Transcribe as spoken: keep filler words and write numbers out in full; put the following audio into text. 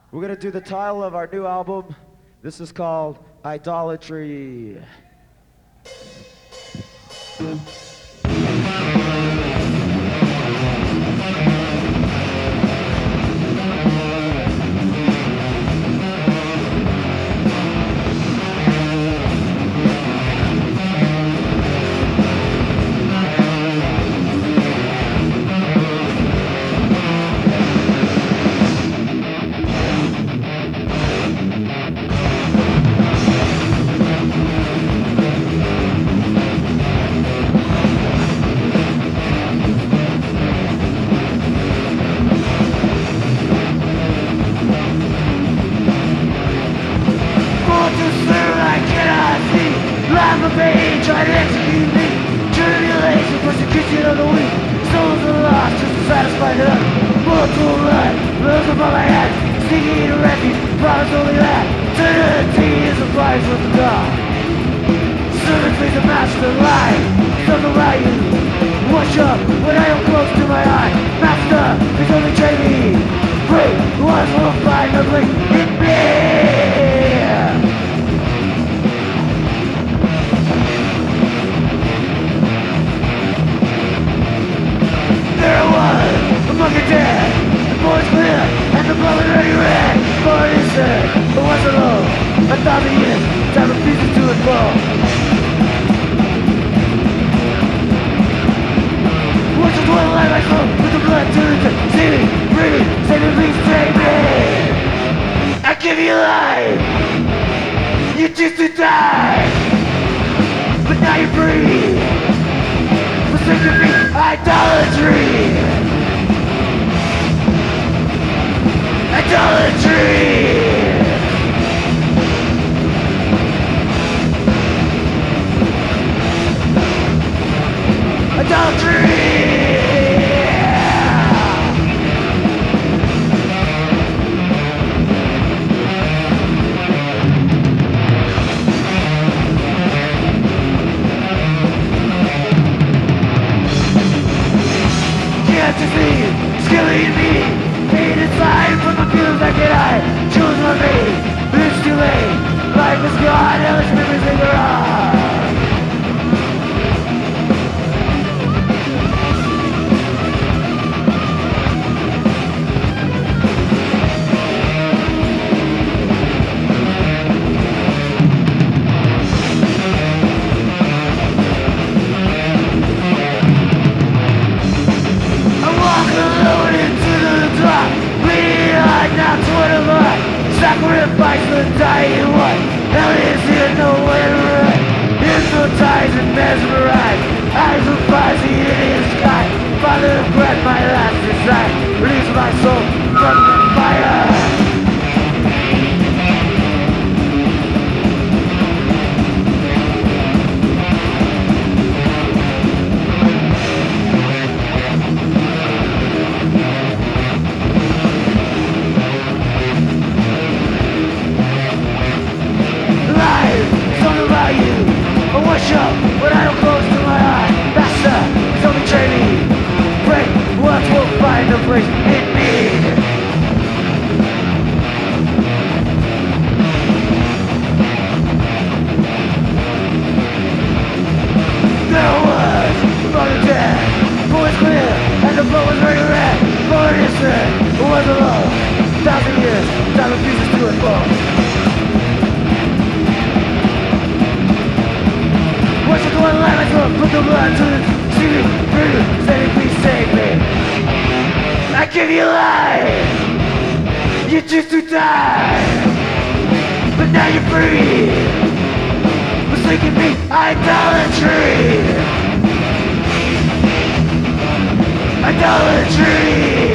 We're gonna do the title of our new album. This is called Idolatry. Life of pain, try to execute me. Tribulation, persecution of the weak. Souls are lost just to satisfy the mortal life. Looking for my hands, seeking a refuge. Promise only that eternity is a prize with the God. Servant please a master life. Something about you. Watch up when I am close to my eye. Master, please only train me. Free, ones will find the link in me. Among the dead, the board's clear, and the blood is ready red. Born is dead, but once alone, a thousand years, time refuses to unfold. Watch the one light I flow, with the blood turns to see me, free me, save me, please take me. I give you life, you choose to die, but now you're free. Forsaken me, idolatry. Idolatry! Idolatry! Can't you see, it's killing me? Pain inside from the feelings I get I choose my fate, but it's too late. Life is gone, and its memories linger on. I walk alone into the dark, bleeding heart, now toward a light. Sacrifice the dying one. Hell is here, nowhere to run. Hypnotized and mesmerized, eyes of fire, the Indian sky. Father, grant my last desire. Release my soul from the fire. Wash up when I don't close to my eye. Master, please only train me. Break what will find a place in me. There was from the dead, boys clear, and the blow was very red. Born innocent, it was alone. Thousand years, time refuses to unfold. Watch the one light I throw, put the blood to the sea. Free, say please save me. I give you life, you choose to die, but now you're free. Forsaken me, idolatry. Idolatry.